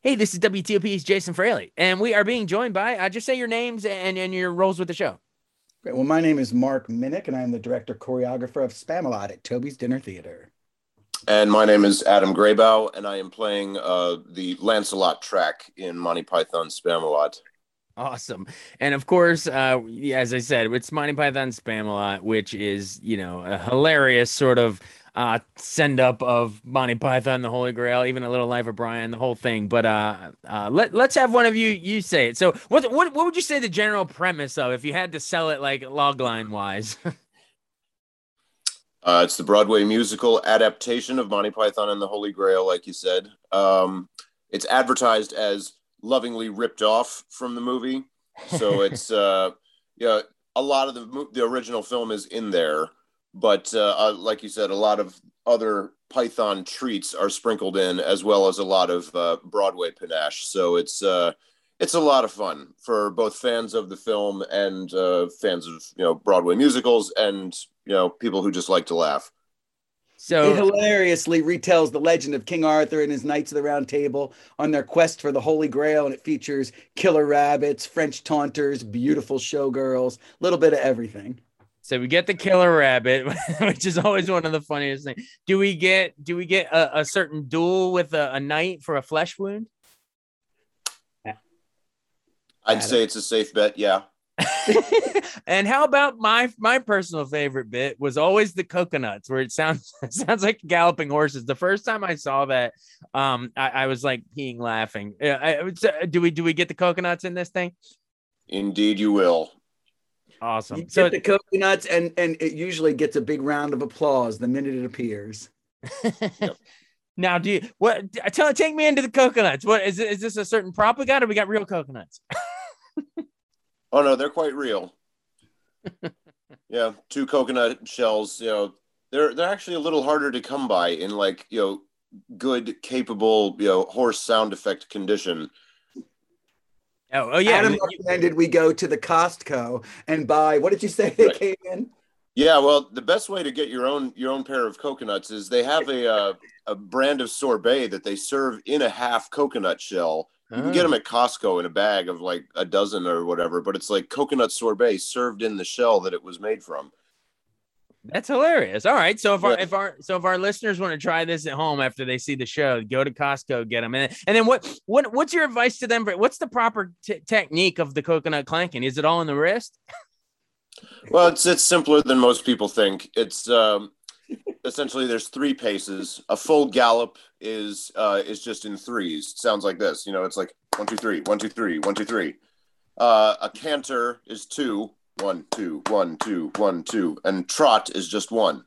Hey, this is WTOP's Jason Fraley, and we are being joined by, just say your names and your roles with the show. Great. Well, my name is Mark Minnick, and I am the director choreographer of Spamalot at Toby's Dinner Theater. And my name is Adam Graybow, and I am playing the Lancelot track in Monty Python's Spamalot. Awesome. And of course, as I said, it's Monty Python Spamalot, which is, a hilarious sort of send up of Monty Python, the Holy Grail, even A Little Life of Brian, the whole thing. But let's have one of you say it. So what would you say the general premise of, if you had to sell it like logline wise? It's the Broadway musical adaptation of Monty Python and the Holy Grail, like you said. It's advertised as lovingly ripped off from the movie. So it's, a lot of the original film is in there. But like you said, a lot of other Python treats are sprinkled in, as well as a lot of Broadway panache. So it's a lot of fun for both fans of the film and fans of Broadway musicals and people who just like to laugh. So it hilariously retells the legend of King Arthur and his Knights of the Round Table on their quest for the Holy Grail, and it features killer rabbits, French taunters, beautiful showgirls, a little bit of everything. So we get the killer rabbit, which is always one of the funniest things. Do we get a certain duel with a knight for a flesh wound? I'd say it's a safe bet, yeah. And how about my personal favorite bit was always the coconuts, where it sounds like galloping horses. The first time I saw that, I was like peeing laughing. Do we get the coconuts in this thing? Indeed, you will. Awesome. You get the coconuts, and it usually gets a big round of applause the minute it appears. Yep. Now, take me into the coconuts. What is this a certain prop we got, or we got real coconuts? Oh no, they're quite real. Yeah, 2 coconut shells. They're actually a little harder to come by in good, capable horse sound effect condition. Oh yeah. Adam recommended we go to the Costco and buy. What did you say they came in? Yeah, well, the best way to get your own pair of coconuts is they have a brand of sorbet that they serve in a half coconut shell. You can get them at Costco in a bag of like a dozen or whatever, but it's like coconut sorbet served in the shell that it was made from. That's hilarious. All right, so if our listeners want to try this at home after they see the show, go to Costco, get them, and then what's your advice to them? What's the proper technique of the coconut clanking? Is it all in the wrist? Well, it's simpler than most people think. It's essentially there's 3 paces. A full gallop is just in 3s. Sounds like this. It's like 1, 2, 3, 1, 2, 3, 1, 2, 3. A canter is 2. 1, 2, 1, 2, 1, 2, and trot is just 1.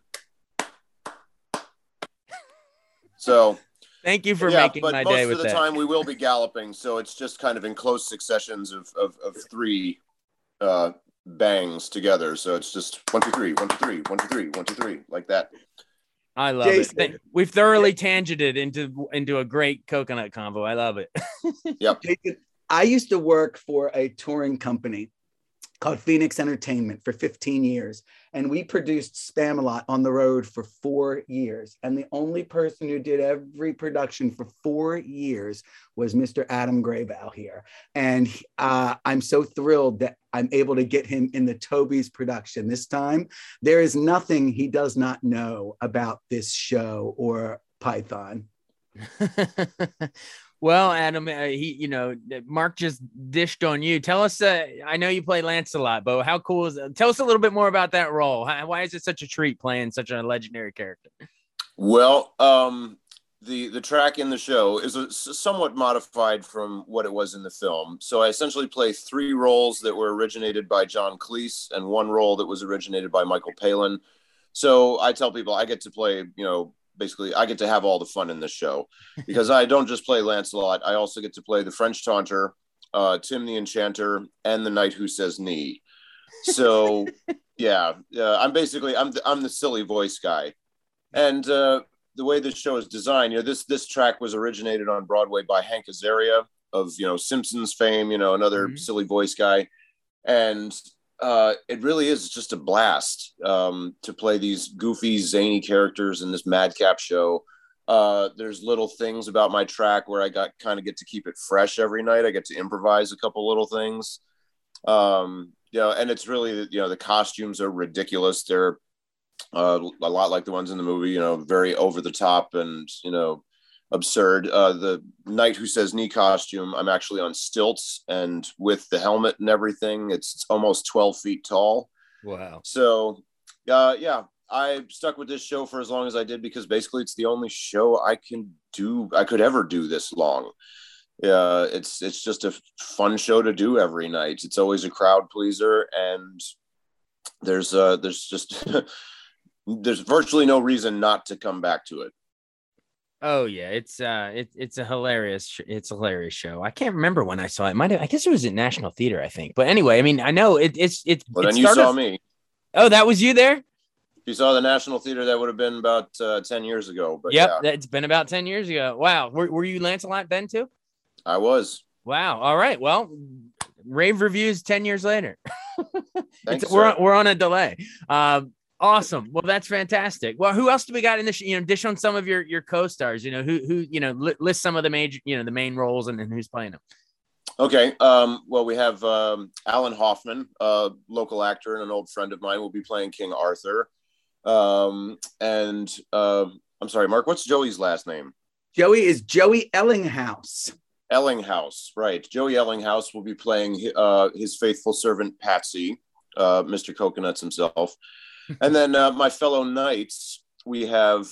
So thank you for making my day with that. Most of the time we will be galloping, so it's just kind of in close successions of 3 bangs together. So it's just 1, 2, 3, 1, 2, 3, 1, 2, 3, 1, 2, 3, like that. I love it. We've thoroughly tangented into a great coconut combo. I love it. Yep. I used to work for a touring company called Phoenix Entertainment for 15 years. And we produced Spamalot on the road for 4 years. And the only person who did every production for 4 years was Mr. Adam Graybow here. And I'm so thrilled that I'm able to get him in the Toby's production this time. There is nothing he does not know about this show or Python. Well, Adam, Mark just dished on you. Tell us, I know you play Lancelot, but how cool is it? Tell us a little bit more about that role. Why is it such a treat playing such a legendary character? Well, the track in the show is somewhat modified from what it was in the film. So I essentially play 3 roles that were originated by John Cleese and 1 role that was originated by Michael Palin. So I tell people I get to play, basically, I get to have all the fun in this show because I don't just play Lancelot. I also get to play the French taunter, Tim the Enchanter, and the Knight Who Says Knee. So, I'm the silly voice guy. And the way this show is designed, this track was originated on Broadway by Hank Azaria of, Simpsons fame, another silly voice guy. And it really is just a blast to play these goofy, zany characters in this madcap show. There's little things about my track where I kind of get to keep it fresh every night. I get to improvise a couple little things. And it's really, the costumes are ridiculous. They're a lot like the ones in the movie, very over the top and, absurd. The Knight Who Says Knee costume, I'm actually on stilts, and with the helmet and everything, it's almost 12 feet tall. Wow. So, I stuck with this show for as long as I did because basically it's the only show I could ever do this long. Yeah, it's just a fun show to do every night. It's always a crowd pleaser, and there's just there's virtually no reason not to come back to it. Oh yeah, it's a hilarious show. I can't remember when I saw it. I guess it was at National Theater, I think. But anyway, I mean, I know it's. Well, then you saw me. Oh, that was you there? If you saw the National Theater, that would have been about 10 years ago. But yep, it's been about 10 years ago. Wow, were you Lancelot then too? I was. Wow. All right. Well, rave reviews 10 years later. Thanks, we're on a delay. Awesome. Well, that's fantastic. Well, who else do we got in this? Dish on some of your co-stars. Who list some of the major, the main roles and who's playing them. Okay. Well, we have Alan Hoffman, a local actor and an old friend of mine, will be playing King Arthur. I'm sorry, Mark. What's Joey's last name? Joey is Joey Ellinghouse. Ellinghouse, right. Joey Ellinghouse will be playing his faithful servant, Patsy, Mr. Coconuts himself. And then my fellow knights, we have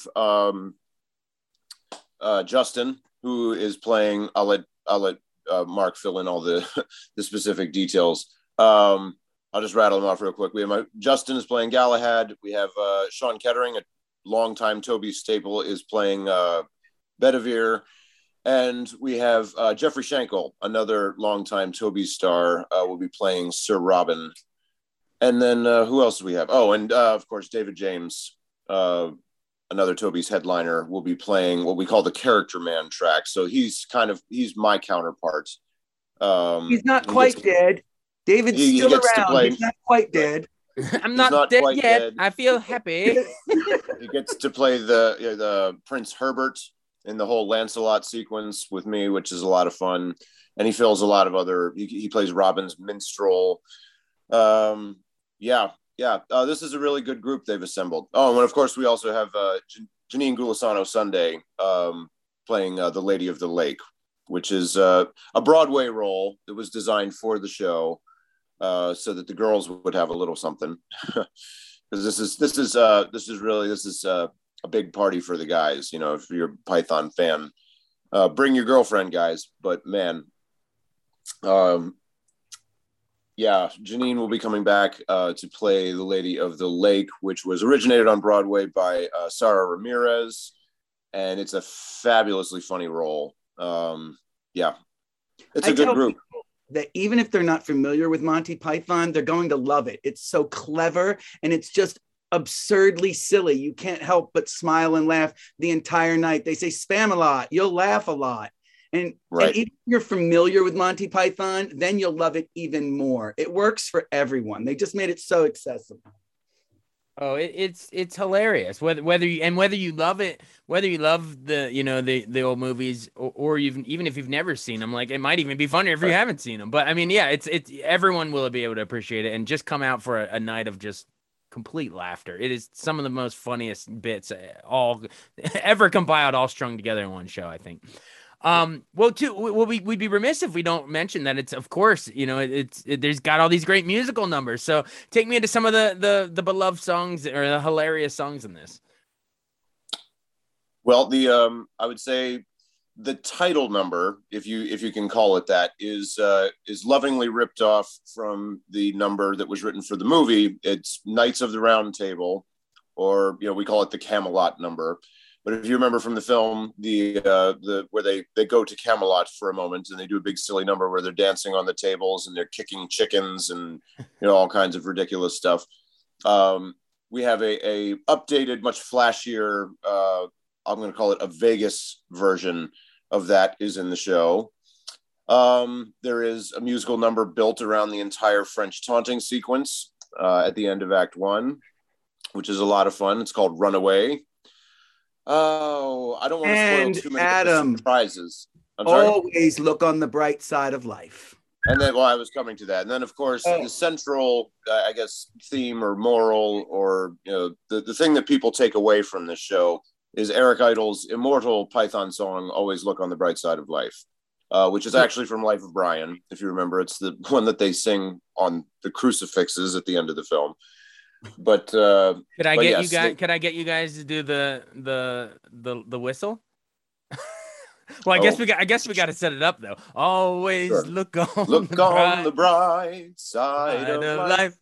Justin, who is playing, I'll let Mark fill in all the specific details. I'll just rattle them off real quick. We have Justin is playing Galahad. We have Sean Kettering, a longtime Toby staple, is playing Bedivere. And we have Jeffrey Schenkel, another longtime Toby star, will be playing Sir Robin. And then who else do we have? Oh, and of course, David James, another Toby's headliner, will be playing what we call the Character Man track. So he's my counterpart. He's not quite dead. David's still around. He's not quite dead. I'm not dead yet. Dead. I feel happy. He gets to play the Prince Herbert in the whole Lancelot sequence with me, which is a lot of fun. And he fills a lot of other, he plays Robin's minstrel. This is a really good group they've assembled. Oh, and of course we also have Janine Gulisano Sunday playing the Lady of the Lake, which is a Broadway role that was designed for the show so that the girls would have a little something. Because this is a big party for the guys. If you're a Python fan, bring your girlfriend, guys. But man, Janine will be coming back to play the Lady of the Lake, which was originated on Broadway by Sara Ramirez, and it's a fabulously funny role. It's a good group. That even if they're not familiar with Monty Python, they're going to love it. It's so clever, and it's just absurdly silly. You can't help but smile and laugh the entire night. They say spam a lot, you'll laugh a lot. And even if you're familiar with Monty Python, then you'll love it even more. It works for everyone. They just made it so accessible. Oh, it's hilarious. Whether you love it, whether you love the old movies, or even if you've never seen them, like it might even be funnier if you haven't seen them. But I mean, yeah, it's everyone will be able to appreciate it and just come out for a night of just complete laughter. It is some of the most funniest bits all ever compiled, all strung together in one show, I think. We'd be remiss if we don't mention that it's, of course, there's got all these great musical numbers. So take me into some of the beloved songs or the hilarious songs in this. Well, I would say the title number, if you can call it that, is lovingly ripped off from the number that was written for the movie. It's Knights of the Round Table, or we call it the Camelot number. But if you remember from the film, the where they go to Camelot for a moment and they do a big silly number where they're dancing on the tables and they're kicking chickens and all kinds of ridiculous stuff. We have a updated, much flashier, I'm going to call it a Vegas version of that is in the show. There is a musical number built around the entire French taunting sequence at the end of Act 1, which is a lot of fun. It's called Runaway. Oh, I don't want to And spoil too many of Adam, the surprises. I'm sorry. always look on the bright side of life. And then, well, I was coming to that. And then, of course, Oh. the central, I guess, theme or moral, or the thing that people take away from this show is Eric Idle's immortal Python song, "Always Look on the Bright Side of Life," which is actually from Life of Brian. If you remember, it's the one that they sing on the crucifixes at the end of the film. But Could I but get yes, you guys? Could I get you guys to do the whistle? Well, I guess we got to set it up though. Always Sure. look on look the on bright the bright side of life.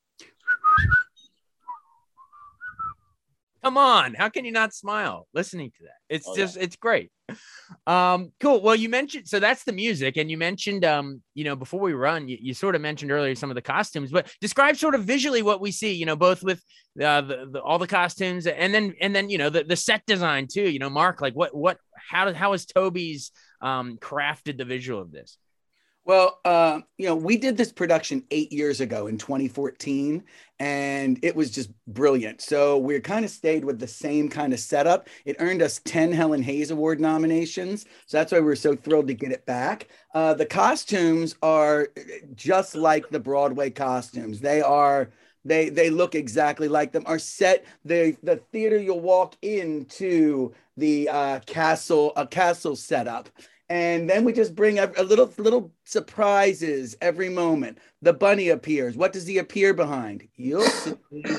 Come on, how can you not smile listening to that? It's it's great. Cool. Well, you mentioned, so that's the music, and you mentioned before we run, you sort of mentioned earlier some of the costumes, but describe sort of visually what we see, both with all the costumes and then the set design too. Mark, like how has Toby's crafted the visual of this? Well, we did this production 8 years ago in 2014, and it was just brilliant. So we kind of stayed with the same kind of setup. It earned us 10 Helen Hayes Award nominations. So that's why we're so thrilled to get it back. The costumes are just like the Broadway costumes. They look exactly like them. Our set, the theater, you'll walk into the castle setup. And then we just bring a little surprises every moment. The bunny appears. What does he appear behind? You'll see.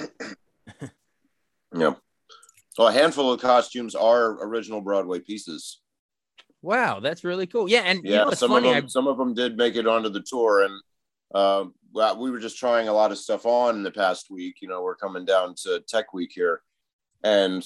Yeah. Well, a handful of costumes are original Broadway pieces. Wow, that's really cool. Yeah, and some of them did make it onto the tour, and we were just trying a lot of stuff on in the past week. We're coming down to Tech Week here, and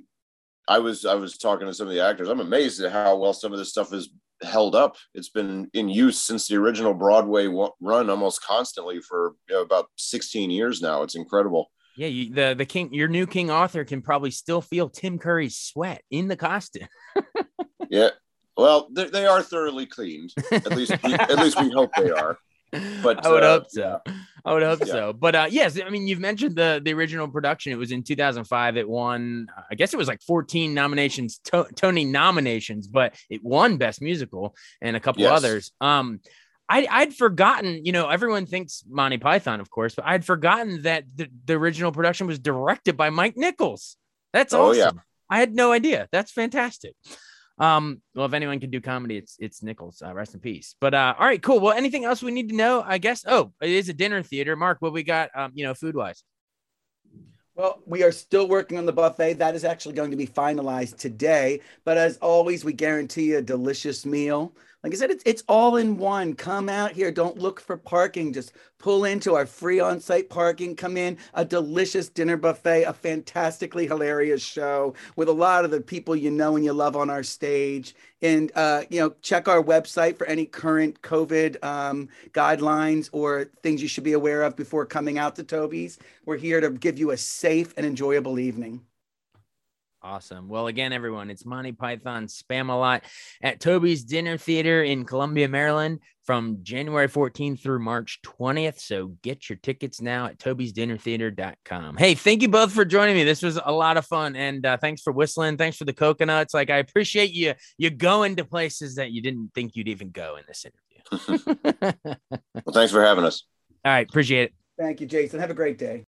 I was talking to some of the actors. I'm amazed at how well some of this stuff is held up. It's been in use since the original Broadway run, almost constantly for about 16 years now. It's incredible. Yeah, the king, your new King Arthur, can probably still feel Tim Curry's sweat in the costume. Yeah, well, they are thoroughly cleaned. At least we hope they are. But I would hope so. Yeah. I would hope so. But yes, I mean, you've mentioned the original production. It was in 2005. It won, I guess it was like 14 nominations, Tony nominations, but it won Best Musical and a couple others. I'd forgotten, everyone thinks Monty Python, of course, but I'd forgotten that the original production was directed by Mike Nichols. That's awesome. Yeah. I had no idea. That's fantastic. Well, if anyone can do comedy, it's Nichols. Rest in peace. But all right, cool. Well, anything else we need to know? I guess. Oh, it is a dinner theater. Mark, what we got? Food wise. Well, we are still working on the buffet. That is actually going to be finalized today. But as always, we guarantee a delicious meal. Like I said, it's all in one. Come out here. Don't look for parking. Just pull into our free on-site parking. Come in. A delicious dinner buffet, a fantastically hilarious show with a lot of the people you know and you love on our stage. And, check our website for any current COVID guidelines or things you should be aware of before coming out to Toby's. We're here to give you a safe and enjoyable evening. Awesome. Well, again, everyone, it's Monty Python Spam-A-Lot at Toby's Dinner Theater in Columbia, Maryland from January 14th through March 20th. So get your tickets now at tobysdinnertheater.com. Hey, thank you both for joining me. This was a lot of fun. And thanks for whistling. Thanks for the coconuts. Like, I appreciate you going to places that you didn't think you'd even go in this interview. Well, thanks for having us. All right. Appreciate it. Thank you, Jason. Have a great day.